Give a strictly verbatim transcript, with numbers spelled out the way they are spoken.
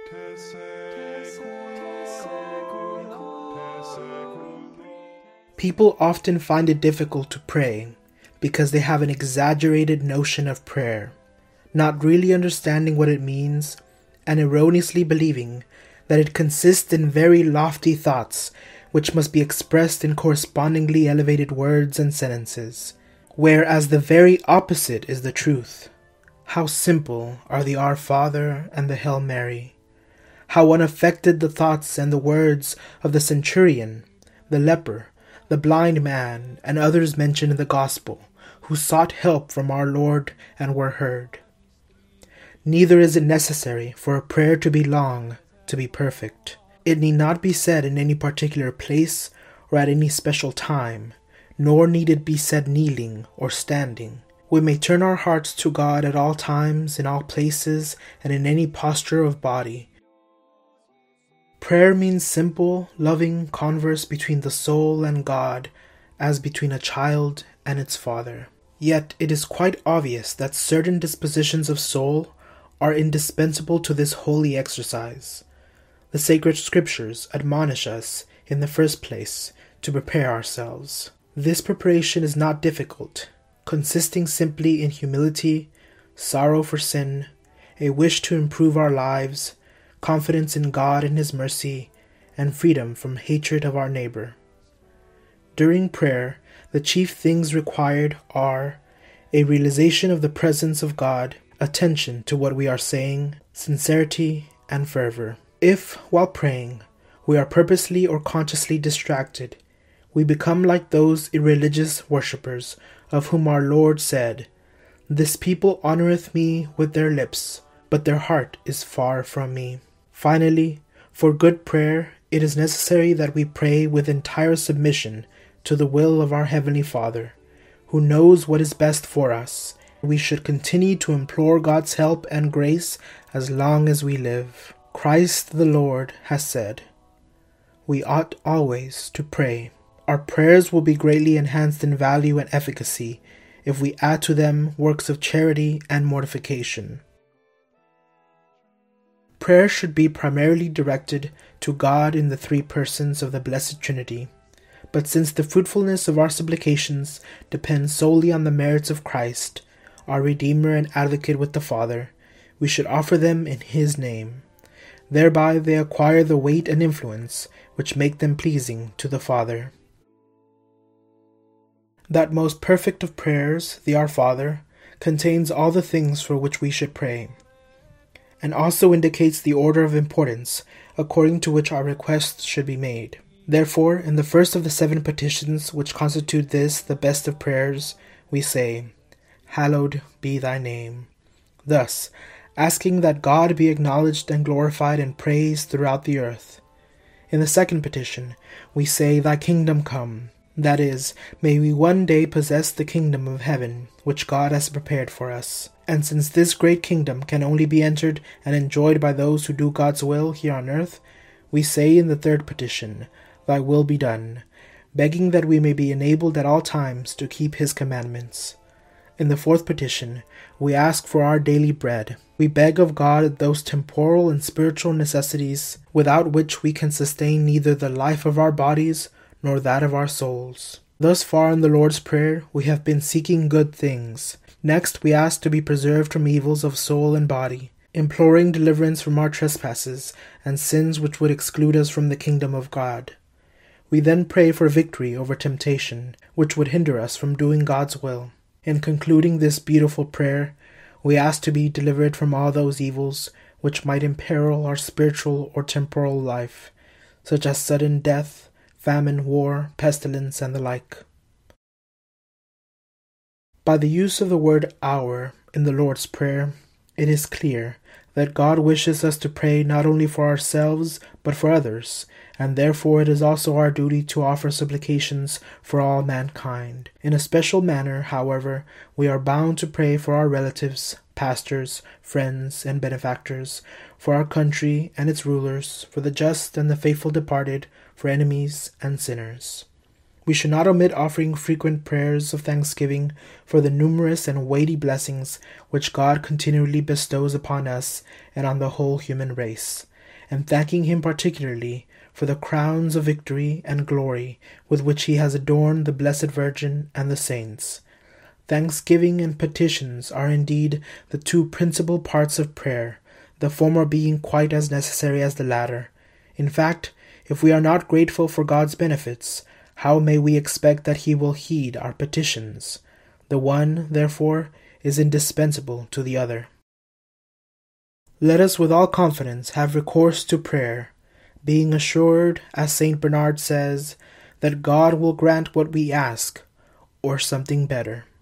People often find it difficult to pray because they have an exaggerated notion of prayer, not really understanding what it means and erroneously believing that it consists in very lofty thoughts which must be expressed in correspondingly elevated words and sentences, whereas the very opposite is the truth. How simple are the Our Father and the Hail Mary! How unaffected the thoughts and the words of the centurion, the leper, the blind man, and others mentioned in the Gospel, who sought help from our Lord and were heard. Neither is it necessary for a prayer to be long to be perfect. It need not be said in any particular place or at any special time, nor need it be said kneeling or standing. We may turn our hearts to God at all times, in all places, and in any posture of body. Prayer means simple, loving converse between the soul and God, as between a child and its father. Yet it is quite obvious that certain dispositions of soul are indispensable to this holy exercise. The sacred scriptures admonish us, in the first place, to prepare ourselves. This preparation is not difficult, consisting simply in humility, sorrow for sin, a wish to improve our lives, confidence in God and His mercy, and freedom from hatred of our neighbor. During prayer, the chief things required are a realization of the presence of God, attention to what we are saying, sincerity, and fervor. If, while praying, we are purposely or consciously distracted, we become like those irreligious worshippers of whom our Lord said, "This people honoreth me with their lips, but their heart is far from me." Finally, for good prayer, it is necessary that we pray with entire submission to the will of our Heavenly Father, who knows what is best for us. We should continue to implore God's help and grace as long as we live. Christ the Lord has said, "We ought always to pray." Our prayers will be greatly enhanced in value and efficacy if we add to them works of charity and mortification. Prayer should be primarily directed to God in the three persons of the Blessed Trinity, but since the fruitfulness of our supplications depends solely on the merits of Christ, our Redeemer and Advocate with the Father, we should offer them in His name. Thereby they acquire the weight and influence which make them pleasing to the Father. That most perfect of prayers, the Our Father, contains all the things for which we should pray, and also indicates the order of importance according to which our requests should be made. Therefore, in the first of the seven petitions which constitute this the best of prayers, we say, "Hallowed be thy name," thus asking that God be acknowledged and glorified and praised throughout the earth. In the second petition, we say, "Thy kingdom come," that is, may we one day possess the kingdom of heaven, which God has prepared for us. And since this great kingdom can only be entered and enjoyed by those who do God's will here on earth, we say in the third petition, "Thy will be done," begging that we may be enabled at all times to keep His commandments. In the fourth petition, we ask for our daily bread. We beg of God those temporal and spiritual necessities without which we can sustain neither the life of our bodies nor that of our souls. Thus far in the Lord's Prayer, we have been seeking good things. Next, we ask to be preserved from evils of soul and body, imploring deliverance from our trespasses and sins which would exclude us from the kingdom of God. We then pray for victory over temptation, which would hinder us from doing God's will. In concluding this beautiful prayer, we ask to be delivered from all those evils which might imperil our spiritual or temporal life, such as sudden death, famine, war, pestilence, and the like. By the use of the word "our" in the Lord's Prayer, it is clear that God wishes us to pray not only for ourselves but for others, and therefore it is also our duty to offer supplications for all mankind. In a special manner, however, we are bound to pray for our relatives, pastors, friends, and benefactors, for our country and its rulers, for the just and the faithful departed, for enemies and sinners. We should not omit offering frequent prayers of thanksgiving for the numerous and weighty blessings which God continually bestows upon us and on the whole human race, and thanking him particularly for the crowns of victory and glory with which he has adorned the Blessed Virgin and the saints. Thanksgiving and petitions are indeed the two principal parts of prayer, the former being quite as necessary as the latter. In fact, if we are not grateful for God's benefits, how may we expect that he will heed our petitions? The one, therefore, is indispensable to the other. Let us with all confidence have recourse to prayer, being assured, as Saint Bernard says, that God will grant what we ask, or something better.